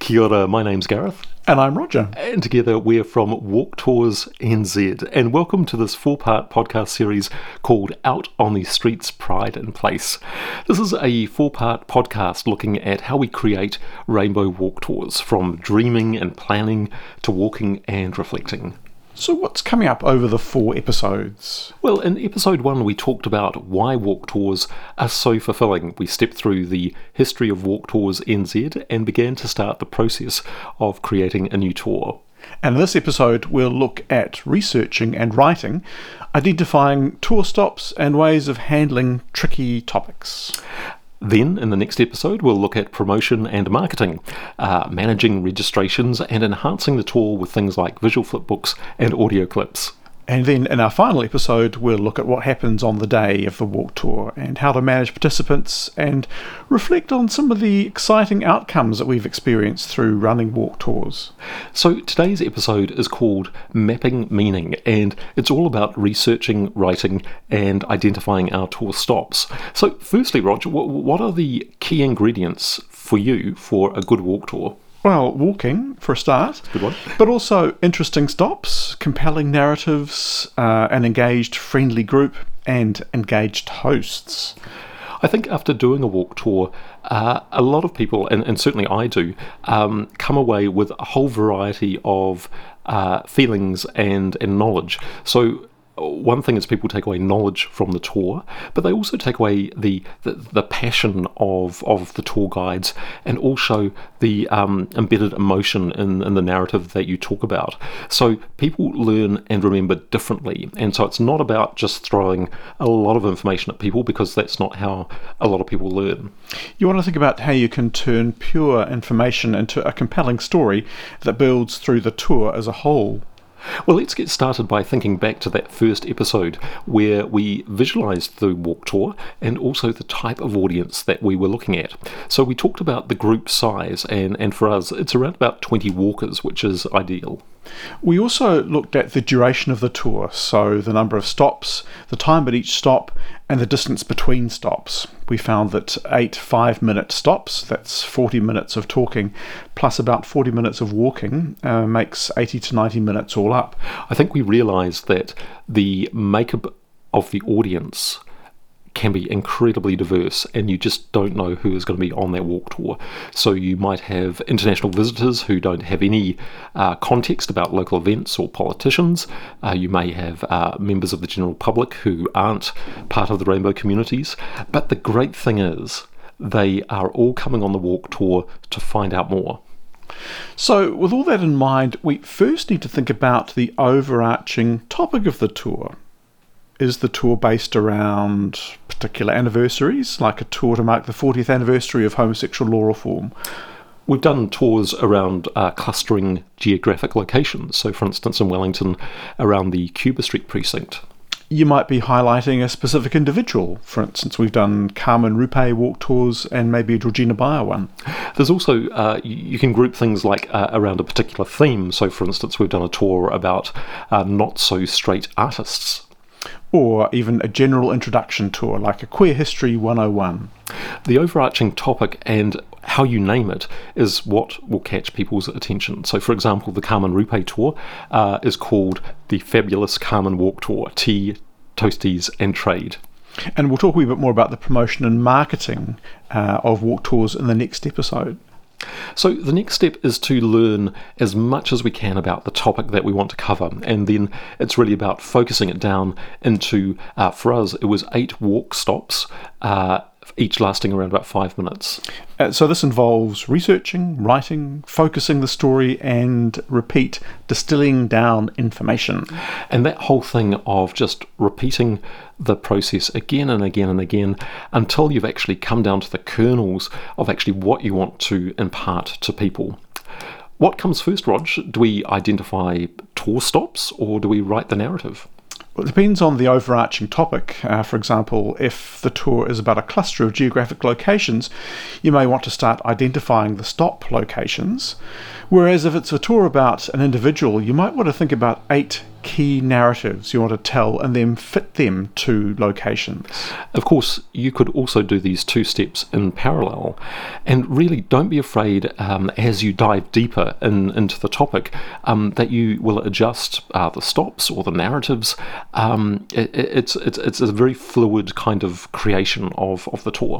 Kia ora, my name's Gareth. And I'm Roger. And together we're from Walk Tours NZ. And welcome to this 4-part podcast series called Out on the Streets, Pride and Place. This is a 4-part podcast looking at how we create rainbow walk tours, from dreaming and planning to walking and reflecting. So what's coming up over the 4 episodes? Well, in episode 1 we talked about why walk tours are so fulfilling. We stepped through the history of Walk Tours NZ and began to start the process of creating a new tour. And in this episode we'll look at researching and writing, identifying tour stops and ways of handling tricky topics. Then, in the next episode, we'll look at promotion and marketing, managing registrations and enhancing the tour with things like visual flipbooks and audio clips. And then in our final episode, we'll look at what happens on the day of the walk tour and how to manage participants and reflect on some of the exciting outcomes that we've experienced through running walk tours. So today's episode is called Mapping Meaning, and it's all about researching, writing and identifying our tour stops. So firstly, Roger, what are the key ingredients for you for a good walk tour? Well, walking, for a start, Good one. But also interesting stops, compelling narratives, an engaged, friendly group, and engaged hosts. I think after doing a walk tour, a lot of people, and certainly I do, come away with a whole variety of feelings and knowledge. So one thing is people take away knowledge from the tour, but they also take away the passion of the tour guides and also the embedded emotion in the narrative that you talk about. So people learn and remember differently, and so it's not about just throwing a lot of information at people, because that's not how a lot of people learn. You want to think about how you can turn pure information into a compelling story that builds through the tour as a whole. Well, let's get started by thinking back to that first episode where we visualised the walk tour and also the type of audience that we were looking at. So we talked about the group size, and for us it's around about 20 walkers, which is ideal. We also looked at the duration of the tour, so the number of stops, the time at each stop, and the distance between stops. We found that 8 5-minute stops, that's 40 minutes of talking, plus about 40 minutes of walking, makes 80 to 90 minutes all up. I think we realised that the makeup of the audience can be incredibly diverse, and you just don't know who is going to be on that walk tour. So you might have international visitors who don't have any context about local events or politicians. You may have members of the general public who aren't part of the rainbow communities. But the great thing is they are all coming on the walk tour to find out more. So with all that in mind, we first need to think about the overarching topic of the tour. Is the tour based around particular anniversaries, like a tour to mark the 40th anniversary of homosexual law reform? We've done tours around clustering geographic locations. So, for instance, in Wellington, around the Cuba Street precinct. You might be highlighting a specific individual. For instance, we've done Carmen Rupe walk tours and maybe a Georgina Bayer one. There's also, you can group things like around a particular theme. So, for instance, we've done a tour about not-so-straight artists. Or even a general introduction tour, like a Queer History 101. The overarching topic and how you name it is what will catch people's attention. So, for example, the Carmen Rupe tour is called the Fabulous Carmen Walk Tour, Tea, Toasties and Trade. And we'll talk a wee bit more about the promotion and marketing of walk tours in the next episode. So the next step is to learn as much as we can about the topic that we want to cover, and then it's really about focusing it down into, for us, it was 8 walk stops, each lasting around about 5 minutes. So this involves researching, writing, focusing the story, and distilling down information. And that whole thing of just repeating the process again and again and again until you've actually come down to the kernels of actually what you want to impart to people. What comes first, Rog? Do we identify tour stops or do we write the narrative? Well, it depends on the overarching topic. For example, if the tour is about a cluster of geographic locations, you may want to start identifying the stop locations. Whereas if it's a tour about an individual, you might want to think about 8 key narratives you want to tell and then fit them to locations? Of course, you could also do these two steps in parallel. And really, don't be afraid as you dive deeper into the topic that you will adjust the stops or the narratives. It's a very fluid kind of creation of the tour.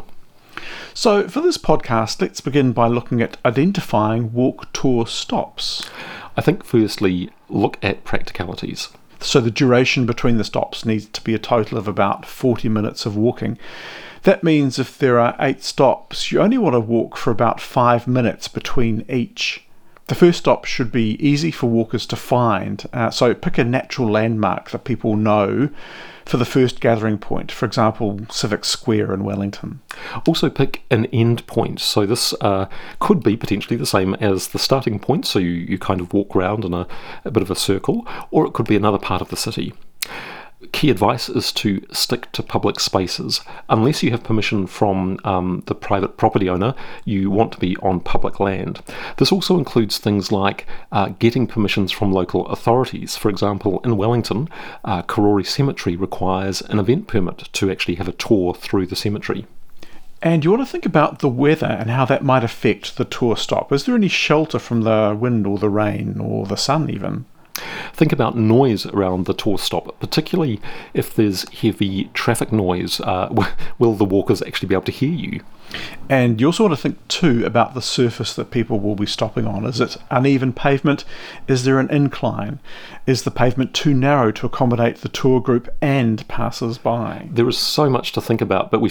So for this podcast, let's begin by looking at identifying walk tour stops. I think firstly, look at practicalities. So the duration between the stops needs to be a total of about 40 minutes of walking. That means if there are 8 stops, you only want to walk for about 5 minutes between each. The first stop should be easy for walkers to find, so pick a natural landmark that people know for the first gathering point, for example, Civic Square in Wellington. Also pick an end point, so this could be potentially the same as the starting point, so you kind of walk around in a bit of a circle, or it could be another part of the city. Key advice is to stick to public spaces. Unless you have permission from the private property owner, you want to be on public land. This also includes things like getting permissions from local authorities. For example, in Wellington, Karori Cemetery requires an event permit to actually have a tour through the cemetery. And you want to think about the weather and how that might affect the tour stop. Is there any shelter from the wind or the rain or the sun even? Think about noise around the tour stop, particularly if there's heavy traffic noise. Will the walkers actually be able to hear you? And you also want to think too about the surface that people will be stopping on. Is it uneven pavement? Is there an incline? Is the pavement too narrow to accommodate the tour group and passers-by? There is so much to think about, but we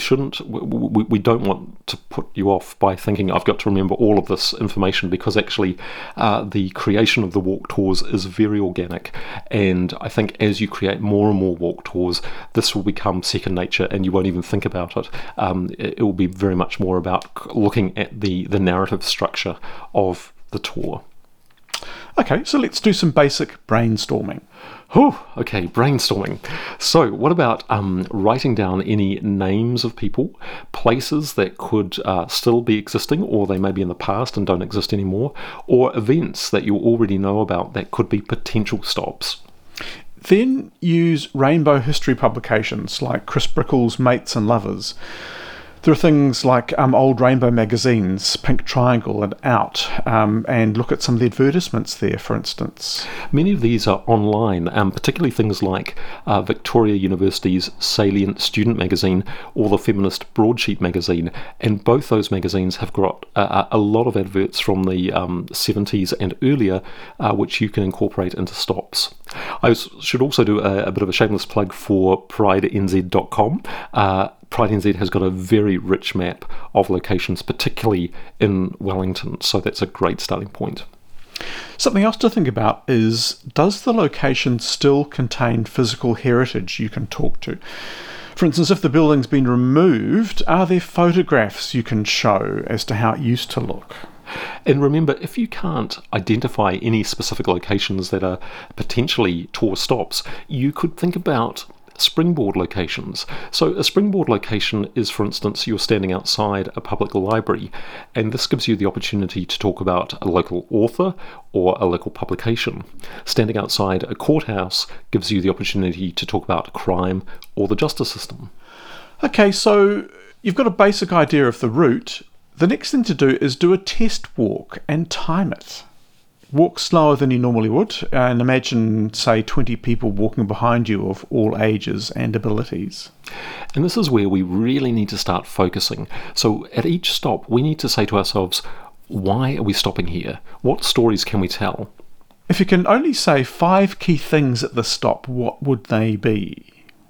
don't want to put you off by thinking I've got to remember all of this information, because actually the creation of the walk tours is very organic, and I think as you create more and more walk tours, this will become second nature and you won't even think about it. It will be very much more about looking at the narrative structure of the tour. Okay, so let's do some basic brainstorming. Okay, brainstorming. So what about writing down any names of people, places that could still be existing, or they may be in the past and don't exist anymore, or events that you already know about that could be potential stops? Then use rainbow history publications like Chris Brickell's Mates and Lovers. There are things like old rainbow magazines, Pink Triangle and Out, and look at some of the advertisements there, for instance. Many of these are online, particularly things like Victoria University's Salient Student Magazine or the Feminist Broadsheet Magazine, and both those magazines have got a lot of adverts from the 70s and earlier, which you can incorporate into stops. I should also do a bit of a shameless plug for pridenz.com. Pride NZ has got a very rich map of locations, particularly in Wellington, so that's a great starting point. Something else to think about is, does the location still contain physical heritage you can talk to? For instance, if the building's been removed, are there photographs you can show as to how it used to look? And remember, if you can't identify any specific locations that are potentially tour stops, you could think about springboard locations. So a springboard location is, for instance, you're standing outside a public library, and this gives you the opportunity to talk about a local author or a local publication. Standing outside a courthouse gives you the opportunity to talk about crime or the justice system. Okay, so you've got a basic idea of the route. The next thing to do is do a test walk and time it. Walk slower than you normally would, and imagine, say, 20 people walking behind you of all ages and abilities. And this is where we really need to start focusing. So at each stop, we need to say to ourselves, why are we stopping here? What stories can we tell? If you can only say 5 key things at the stop, what would they be?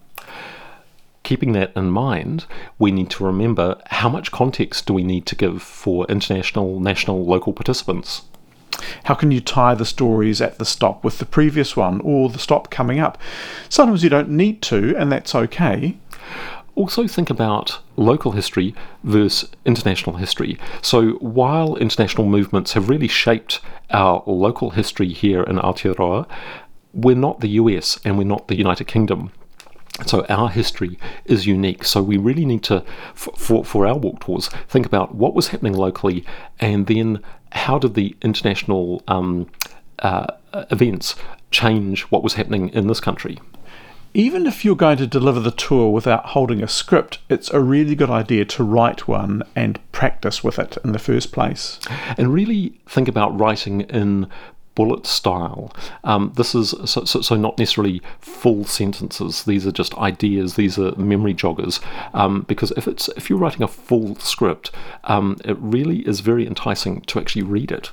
Keeping that in mind, we need to remember, how much context do we need to give for international, national, local participants? How can you tie the stories at the stop with the previous one or the stop coming up? Sometimes you don't need to, and that's okay. Also think about local history versus international history. So while international movements have really shaped our local history here in Aotearoa, we're not the US and we're not the United Kingdom. So our history is unique. So we really need to, for our walk tours, think about what was happening locally, and then how did the international events change what was happening in this country. Even if you're going to deliver the tour without holding a script, it's a really good idea to write one and practice with it in the first place. And really think about writing in bullet style. This is so not necessarily full sentences. These are just ideas. These are memory joggers. Because if you're writing a full script, it really is very enticing to actually read it.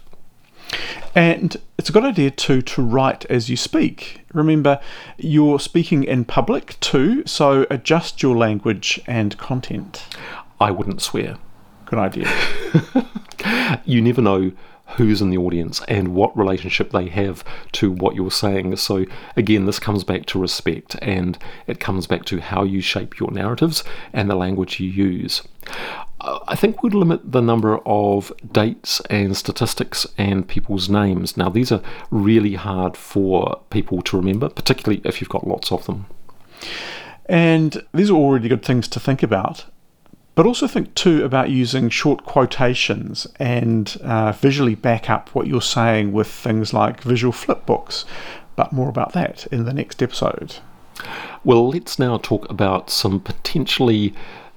And it's a good idea too to write as you speak. Remember, you're speaking in public too, so adjust your language and content. I wouldn't swear. Good idea. You never know who's in the audience and what relationship they have to what you're saying. So again, this comes back to respect, and it comes back to how you shape your narratives and the language you use. I think we'd limit the number of dates and statistics and people's names. Now, these are really hard for people to remember, particularly if you've got lots of them. And these are all really good things to think about. But also think too about using short quotations and visually back up what you're saying with things like visual flipbooks. But more about that in the next episode. Well, let's now talk about some potentially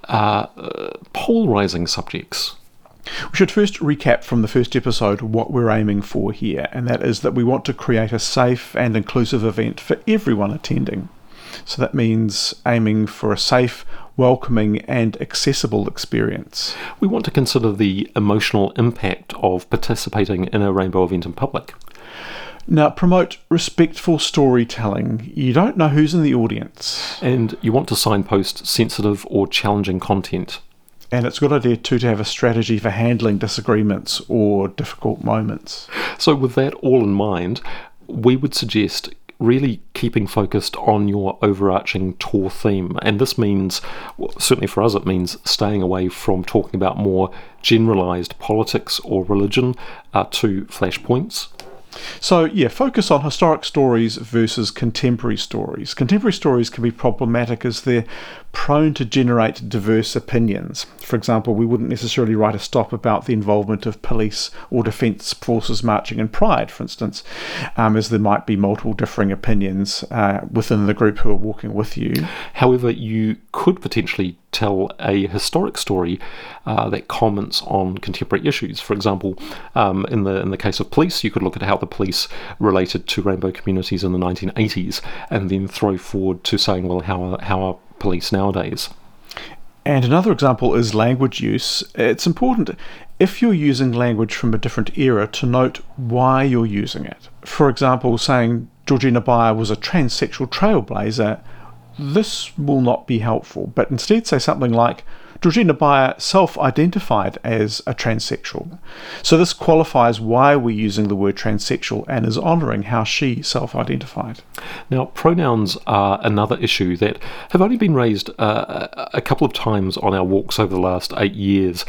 polarizing subjects. We should first recap from the first episode what we're aiming for here, and that is that we want to create a safe and inclusive event for everyone attending. So that means aiming for a safe, welcoming and accessible experience. We want to consider the emotional impact of participating in a rainbow event in public. Now, promote respectful storytelling. You don't know who's in the audience. And you want to signpost sensitive or challenging content. And it's a good idea too to have a strategy for handling disagreements or difficult moments. So with that all in mind, we would suggest really keeping focused on your overarching tour theme. And this means, well, certainly for us, it means staying away from talking about more generalised politics or religion to flashpoints. So, focus on historic stories versus contemporary stories. Contemporary stories can be problematic as they're prone to generate diverse opinions. For example, we wouldn't necessarily write a stop about the involvement of police or defence forces marching in Pride, for instance, as there might be multiple differing opinions within the group who are walking with you. However, you could potentially tell a historic story that comments on contemporary issues. For example, in the case of police, you could look at how the police related to rainbow communities in the 1980s, and then throw forward to saying, well, how are police nowadays? And another example is language use. It's important, if you're using language from a different era, to note why you're using it. For example, saying Georgina Beyer was a transsexual trailblazer, this will not be helpful, but instead say something like, Georgina Beyer self-identified as a transsexual. So this qualifies why we're using the word transsexual and is honouring how she self-identified. Now, pronouns are another issue that have only been raised a couple of times on our walks over the last 8 years,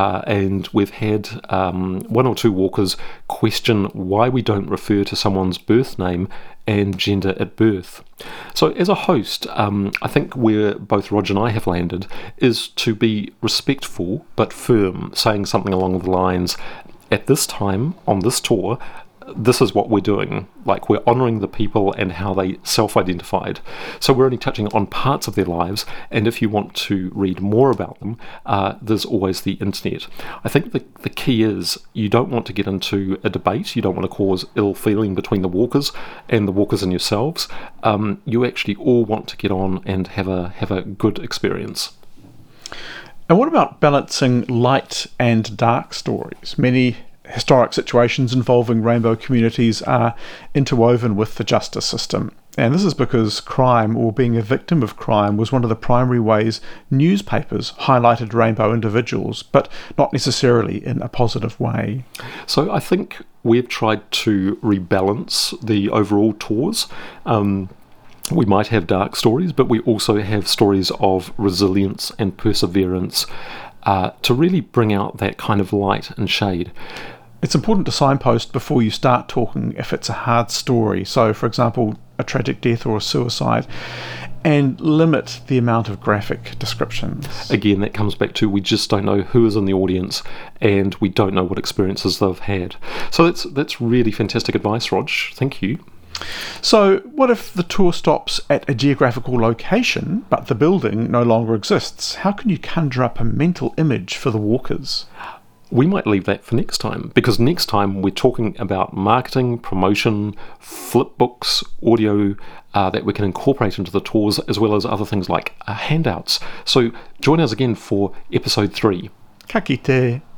and we've had one or two walkers question why we don't refer to someone's birth name and gender at birth. So as a host, I think where both Roger and I have landed is to be respectful but firm, saying something along the lines, at this time, on this tour, this is what we're doing. Like, we're honouring the people and how they self-identified. So we're only touching on parts of their lives, and if you want to read more about them, there's always the internet. I think the key is you don't want to get into a debate. You don't want to cause ill feeling between the walkers and yourselves. You actually all want to get on and have a good experience. And what about balancing light and dark stories? Many historic situations involving rainbow communities are interwoven with the justice system. And this is because crime, or being a victim of crime, was one of the primary ways newspapers highlighted rainbow individuals, but not necessarily in a positive way. So I think we've tried to rebalance the overall tours. We might have dark stories, but we also have stories of resilience and perseverance to really bring out that kind of light and shade. It's important to signpost before you start talking if it's a hard story, so for example a tragic death or a suicide, and limit the amount of graphic descriptions. Again, that comes back to we just don't know who is in the audience and we don't know what experiences they've had. So that's really fantastic advice, Rog. Thank you. So, what if the tour stops at a geographical location, but the building no longer exists? How can you conjure up a mental image for the walkers? We might leave that for next time, because next time we're talking about marketing, promotion, flip books, audio that we can incorporate into the tours, as well as other things like handouts. So join us again for episode 3. Ka kite.